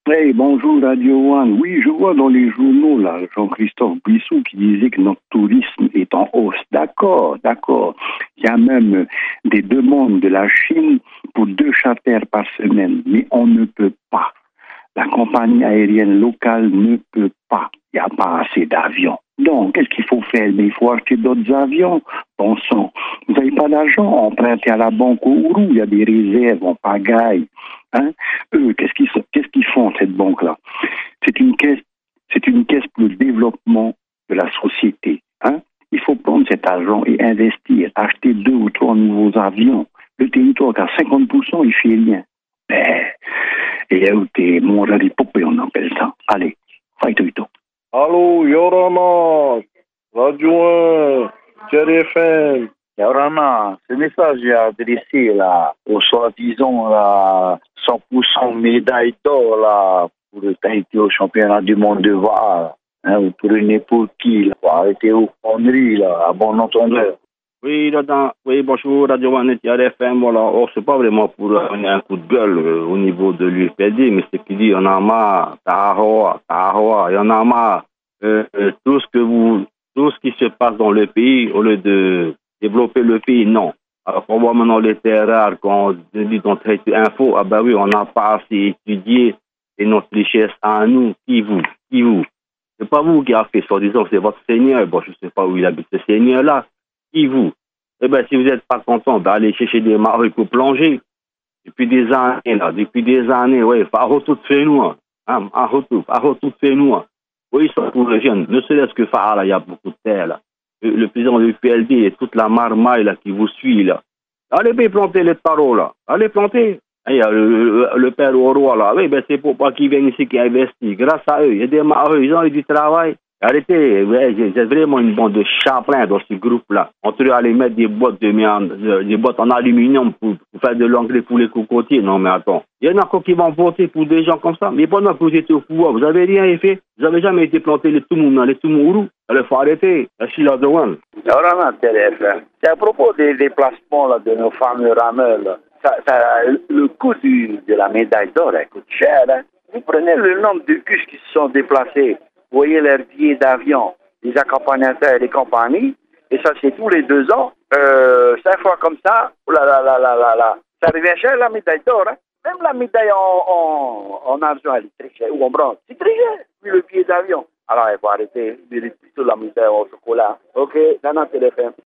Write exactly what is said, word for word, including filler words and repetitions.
Hey, bonjour Radio One. Oui, je vois dans les journaux là Jean-Christophe Brissot qui disait que notre tourisme est en hausse. D'accord, d'accord. Il y a même des demandes de la Chine pour deux charters par semaine, mais on ne peut pas. La compagnie aérienne locale ne peut pas. Il n'y a pas assez d'avions. Donc, qu'est-ce qu'il faut faire? Mais il faut acheter d'autres avions. Bon sang, vous n'avez pas d'argent, empruntez à la banque au Ourou, il y a des réserves, on pagaille. Hein? Eux, qu'est-ce qu'ils, qu'est-ce qu'ils font, cette banque-là? C'est une caisse, c'est une caisse pour le développement de la société. Hein? Il faut prendre cet argent et investir, acheter deux ou trois nouveaux avions. Le territoire qui a cinquante pour cent, il ne fait rien. Ben, et là où t'es mon rari poupée, on appelle ça. Allez, fai tout. Allô, Yorama, Radio un, Thierry F M. Yorama, ce message est adressé là, au soi-disant là, cent pour cent médaille d'or là, pour le Tahiti au championnat du monde de V A R. Hein, pour n'importe qui, là, pour arrêter aux conneries là, à bon entendeur. Oui, là, oui, bonjour, Radio One et R F M, voilà. Oh, c'est pas vraiment pour donner un coup de gueule euh, au niveau de l'U F L D, mais c'est qu'il dit, il y en a marre, Tahoa, Tahoa, il y en a marre. Euh, euh, tout ce que vous, tout ce qui se passe dans le pays, au lieu de développer le pays, non. Alors, pour moi, maintenant, les terres rares, quand on dit dans Traité Info, ah ben oui, on n'a pas assez étudié, et notre richesse à nous, qui vous, qui vous. C'est pas vous qui avez fait, soi-disant, c'est votre Seigneur. Bon, je sais pas où il habite, ce Seigneur-là. Qui vous? Eh bien, si vous n'êtes pas content d'aller chercher des maris pour plonger, depuis des années, là, depuis des années, oui, à retour de fait nous, hein, à retour, à retour de fait nous. Oui, ça pour les jeunes, ne serait-ce que faire, là, il y a beaucoup de terre, là. Le, le président du P L D et toute la marmaille, là, qui vous suit, là. Allez planter les tarots, là. Allez planter. Il y a le, le, le père au roi, là. Oui, ben, c'est pour pas qu'ils viennent ici, qui investissent. Grâce à eux, il y a des maris, ils ont eu du travail. Arrêtez, ouais, j'ai vraiment une bande de chaplins dans ce groupe-là. On devrait aller mettre des boîtes de merde, des boîtes en aluminium pour, pour faire de l'engrais pour les cocotiers. Non, mais attends. Il y en a encore qui vont voter pour des gens comme ça. Mais pendant que vous étiez au pouvoir, vous avez rien fait. Vous avez jamais été planté les Toumouna, les Toumourou. Il faut arrêter. La Chila de One. C'est à propos des déplacements là, de nos fameux rameurs. Là. Ça, ça, le coût du, de la médaille d'or elle coûte cher. Hein. Vous prenez le nombre de bus qui se sont déplacés. Vous voyez leurs billets d'avion, les accompagnateurs et les compagnies, et ça c'est tous les deux ans, euh, cinq fois comme ça, oh là là là là là là, ça revient cher la médaille d'or, hein. Même la médaille en, en, en argent, elle est très chère, ou en bronze, c'est très cher, puis le billet d'avion. Alors il faut arrêter, il mérite plutôt la médaille en chocolat. Ok, dans notre téléphone.